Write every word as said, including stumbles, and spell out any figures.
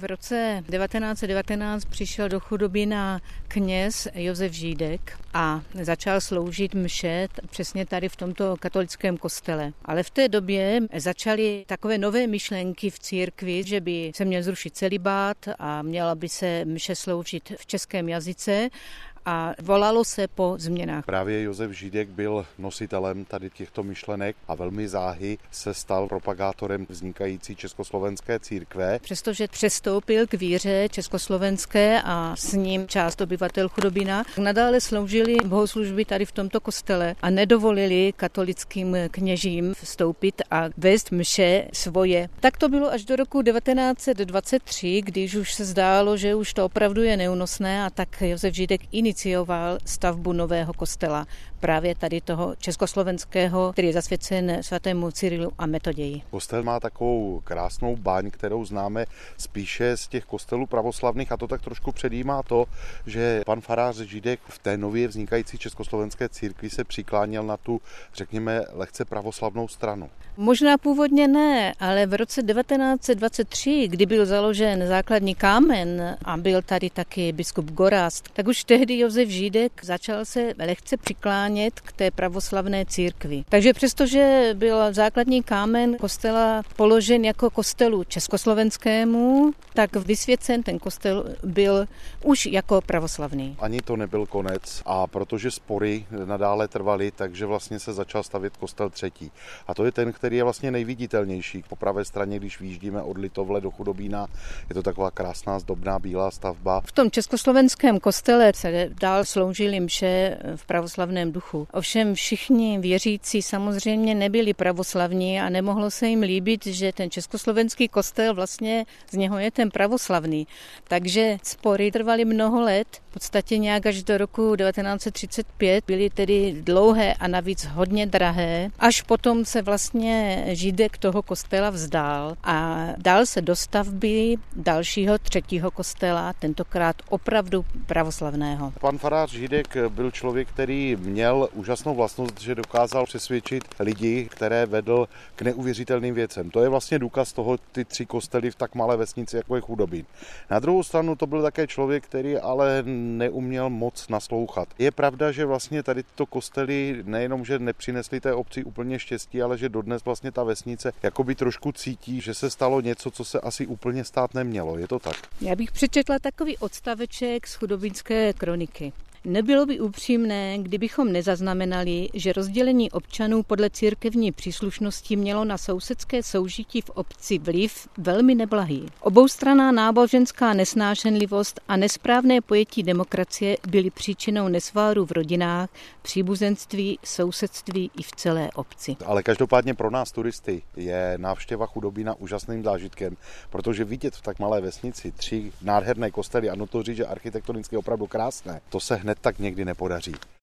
V roce devatenáct set devatenáct přišel do Chudobina kněz Josef Žídek a začal sloužit mše přesně tady v tomto katolickém kostele. Ale v té době začaly takové nové myšlenky v církvi, že by se měl zrušit celibát a měla by se mše sloužit v českém jazyce. A volalo se po změnách. Právě Josef Žídek byl nositelem tady těchto myšlenek a velmi záhy se stal propagátorem vznikající československé církve. Přestože přestoupil k víře československé a s ním část obyvatel Chudobina, nadále sloužili bohoslužby tady v tomto kostele a nedovolili katolickým kněžím vstoupit a vést mše svoje. Tak to bylo až do roku devatenáct set dvacet tři, když už se zdálo, že už to opravdu je neúnosné, a tak Josef Žídek inicioval stavbu nového kostela, právě tady toho československého, který je zasvěcen svatému Cyrilu a Metoději. Kostel má takovou krásnou baň, kterou známe spíše z těch kostelů pravoslavných, a to tak trošku předjímá to, že pan farář Žídek v té nově vznikající československé církvi se přikláněl na tu, řekněme, lehce pravoslavnou stranu. Možná původně ne, ale v roce devatenáct set dvacet tři, kdy byl založen základní kámen a byl tady taky biskup Gorazd, tak už tehdy Josef Žídek začal se lehce přiklánět k té pravoslavné církvi. Takže přestože byl základní kámen kostela položen jako kostelu československému, tak vysvěcen ten kostel byl už jako pravoslavný. Ani to nebyl konec, a protože spory nadále trvaly, takže vlastně se začal stavět kostel třetí. A to je ten, který je vlastně nejviditelnější. Po pravé straně, když vyjíždíme od Litovle do Chudobína, je to taková krásná zdobná bílá stavba. V tom československém kostele se dál sloužili mše v pravoslavném duchu. Ovšem všichni věřící samozřejmě nebyli pravoslavní a nemohlo se jim líbit, že ten československý kostel vlastně z něho je ten pravoslavný. Takže spory trvaly mnoho let, v podstatě nějak až do roku devatenáct set třicet pět, byly tedy dlouhé a navíc hodně drahé, až potom se vlastně Žídek toho kostela vzdál a dal se do stavby dalšího třetího kostela, tentokrát opravdu pravoslavného. Pan farář Žídek byl člověk, který měl úžasnou vlastnost, že dokázal přesvědčit lidi, které vedl k neuvěřitelným věcem. To je vlastně důkaz toho, ty tři kostely v tak malé vesnici, jako je Chudobín. Na druhou stranu to byl také člověk, který ale neuměl moc naslouchat. Je pravda, že vlastně tady tyto kostely nejenom, že nepřinesly té obci úplně štěstí, ale že dodnes vlastně ta vesnice jakoby trošku cítí, že se stalo něco, co se asi úplně stát nemělo. Je to tak? Já bych přečetla takový odstaveček z chudobinské kroniky. Nebylo by upřímné, kdybychom nezaznamenali, že rozdělení občanů podle církevní příslušnosti mělo na sousedské soužití v obci vliv velmi neblahý. Oboustranná náboženská nesnášenlivost a nesprávné pojetí demokracie byly příčinou nesváru v rodinách, příbuzenství, sousedství i v celé obci. Ale každopádně pro nás turisty je návštěva Chudobína úžasným zážitkem, protože vidět v tak malé vesnici tři nádherné kostely, a no to říct, že architektonicky opravdu krásné, to se hned tak někdy nepodaří.